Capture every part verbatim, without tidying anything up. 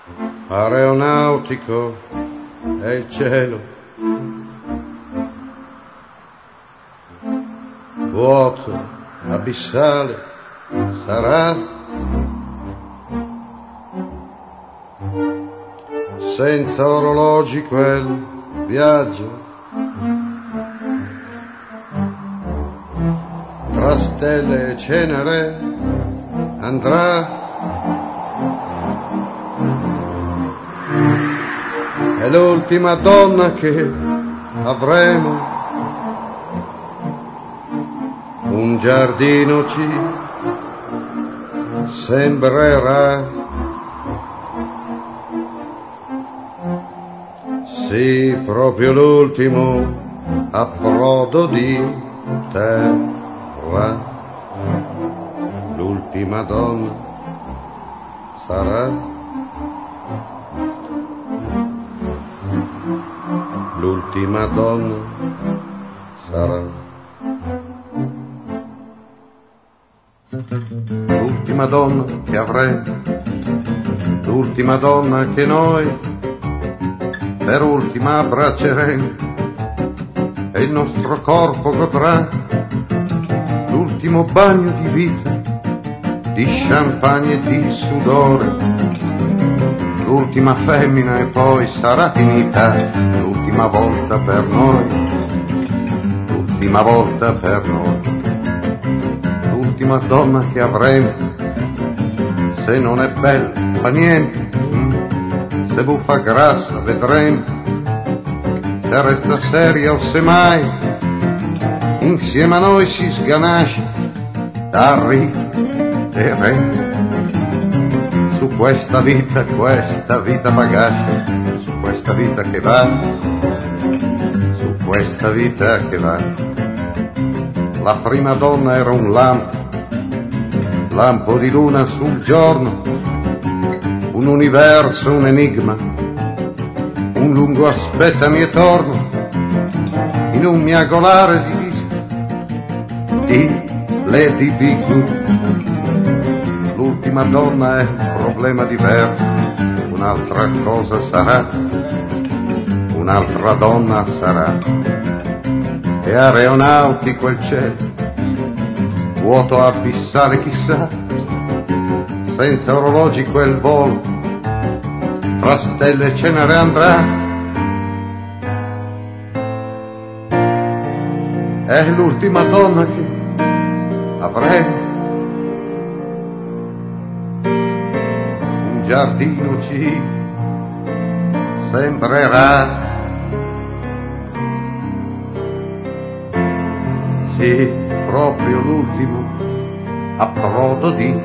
aeronautico è il cielo, vuoto, abissale sarà, senza orologi quel viaggio, tra stelle e cenere andrà. È l'ultima donna che avremo, un giardino ci sembrerà, sì, proprio l'ultimo approdo di terra, l'ultima donna sarà. L'ultima donna sarà. L'ultima donna che avremo, l'ultima donna che noi per ultima abbracceremo e il nostro corpo godrà l'ultimo bagno di vita, di champagne e di sudore. L'ultima femmina e poi sarà finita, l'ultima volta per noi, l'ultima volta per noi, l'ultima donna che avremo, se non è bella fa niente, se buffa grassa vedremo, se resta seria o se mai insieme a noi si sganascia da ridere. Su questa vita, questa vita bagascia, su questa vita che va, su questa vita che va. La prima donna era un lampo, lampo di luna sul giorno, un universo, un enigma, un lungo aspettami e torno, in un miagolare di dischi di Lady Big. L'ultima donna è un problema diverso, un'altra cosa sarà, un'altra donna sarà. È aeronautico il cielo, vuoto abissale chissà, senza orologi quel volo, tra stelle e cenere andrà. È l'ultima donna che avremo, giardino ci sembrerà, sì, proprio l'ultimo approdo di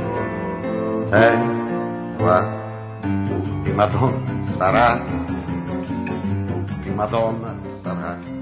terra, l'ultima donna sarà, l'ultima donna sarà.